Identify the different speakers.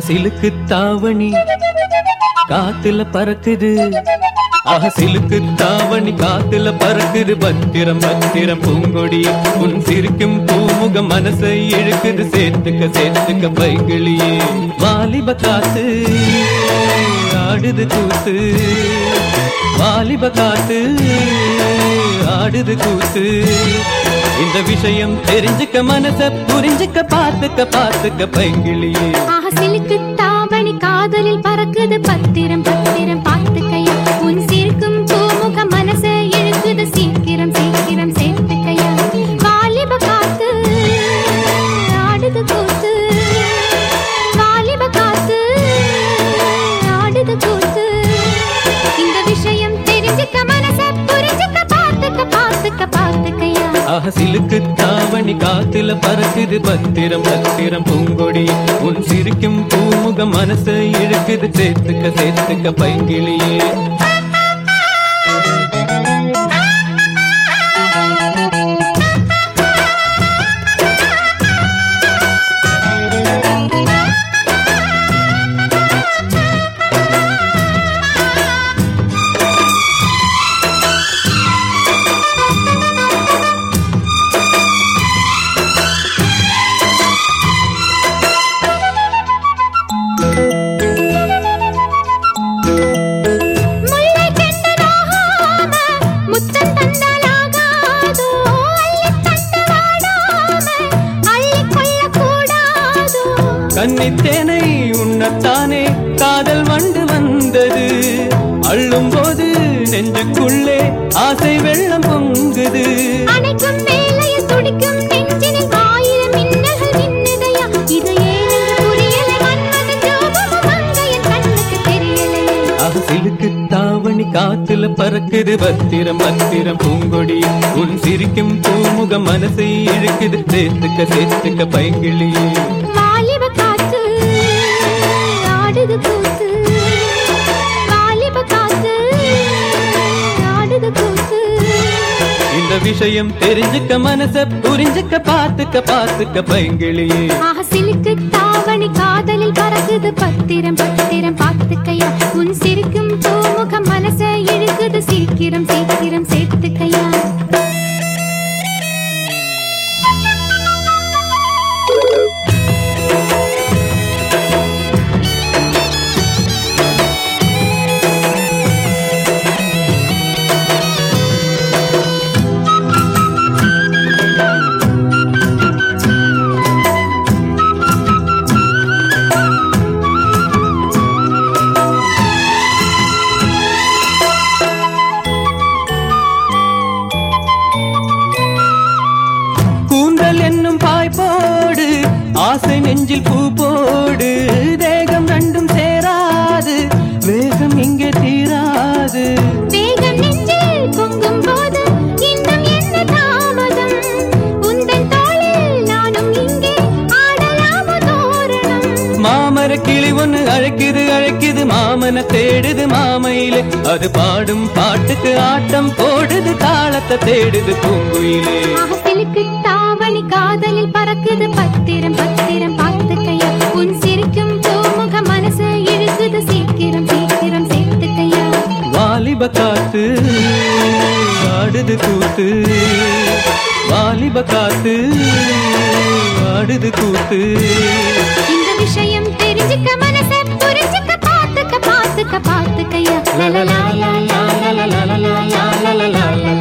Speaker 1: சிலுக்கு தாவணி காத்துல பறக்குது, சிலுக்கு தாவணி காத்துல பறக்குது. பத்திரம் பத்திரம் பூங்கொடி உன் சிரிக்கும் பூமுகம் மனசை இழுக்குது. சேர்த்துக்க சேர்த்துக்க பைகிளியே வாலிப காத்து ஆடுது கூத்து, வாலிப காத்து ஆடுது கூத்து. இந்த விஷயம் தெரிஞ்சுக்க மனச புரிஞ்சுக்க பார்த்துக்க பார்த்துக்க பைங்கிளியே.
Speaker 2: சிலுக்கு தாவணி காதலில் பறக்குது. பத்திரம் பத்திரம் பார்த்துக்கையா உன் சிரிக்கும் பூமுக மனச இழுக்குது. சீக்கிரம் சீக்கிரம் சேர்த்துக்கையா வாலிப காத்து ஆடுது கூத்து, வாலிப காத்து ஆடுது கூத்து. இந்த விஷயம் தெரிஞ்சுக்க மனச புரிஞ்சுக்க பார்த்துக்க பார்த்துக்க பார்த்துக்கையா.
Speaker 1: சிலுக்கு தாவணி காத்துல பறக்குது. பத்திரம் பத்திரம் பூங்கொடி உன் சிரிக்கும் பூமுகம் மனசை இழுக்குது. சேர்த்துக்க சேர்த்துக்க பைங்கிளியே. கன்னித்தேனை உண்ணத்தானே காதல் வண்டு வந்தது. அள்ளும் போது நெஞ்சுக்குள்ளே ஆசை வெள்ளம் பொங்குது.
Speaker 2: அணைக்கும் வேளையில் துடிக்கும் நெஞ்சினில் ஆயிரம் மின்னல்கள் மின்னுதையா. இது ஏனென்று புரியலை, மன்மத ஜோபமும் மங்கையன் கண்ணுக்கு தெரியலையே.
Speaker 1: சிலுக்கு தாவணி காத்துல பறக்குது. பத்திரம் பத்திரம் பூங்கொடி உன் சிரிக்கும் பூமுகம் மனசை இழுக்குது. சேர்த்துக்க சேர்த்துக்க பைங்கிளியே.
Speaker 2: வாலிப காத்து ஆடுது கூத்து, வாலிப காத்து ஆடுது கூத்து.
Speaker 1: இந்த விஷயம் தெரிஞ்சுக்க மனச புரிஞ்சுக்க பார்த்துக்க பார்த்துக்க பைங்கிளியே.
Speaker 2: சிலுக்கு தாவணி காதலில் பறக்குது. பத்திரம் பத்திரம் பார்த்துக்கையா உன் சிரிக்கும் பூமுகம் மனச இழுக்குது. சீக்கிரம் சீக்கிரம் சேர்த்துக்கையா.
Speaker 1: என்னும் பாய் போடு ஆசை நெஞ்சில் பூ போடு. தேகம் ரெண்டும் சேராது வேகம் இங்கே தீராது.
Speaker 2: வேகம் நெஞ்சில் பொங்கும் போது இன்னும் என்ன தாமதம். உந்தன் தோளில் நானும் இங்கே ஆடலாமோ தோரணம்.
Speaker 1: மாமர கிளி ஒண்ணு அழைக்குது அழைக்குது மாமன தேடுது மாமையிலே. அது பாடும் பாட்டுக்கு ஆட்டம் போடுது தாளத்தை தேடுது பூங்குயிலே.
Speaker 2: சிலுக்கு தாவணி காதலில் பறக்குது. பத்திரம் பத்திரம் பார்த்துக்கையா உன் சிரிக்கும் பூமுக மனச இழுக்குது. சீக்கிரம் சீக்கிரம் சேர்த்துக்கையா.
Speaker 1: வாலிப காத்து ஆடுது கூத்து, வாலிப காத்து ஆடுது கூத்து.
Speaker 2: இந்த விஷயம் தெரிஞ்சுக்க மனச புரிஞ்சுக்க பார்த்துக்க பார்த்துக்க பார்த்துக்கையா.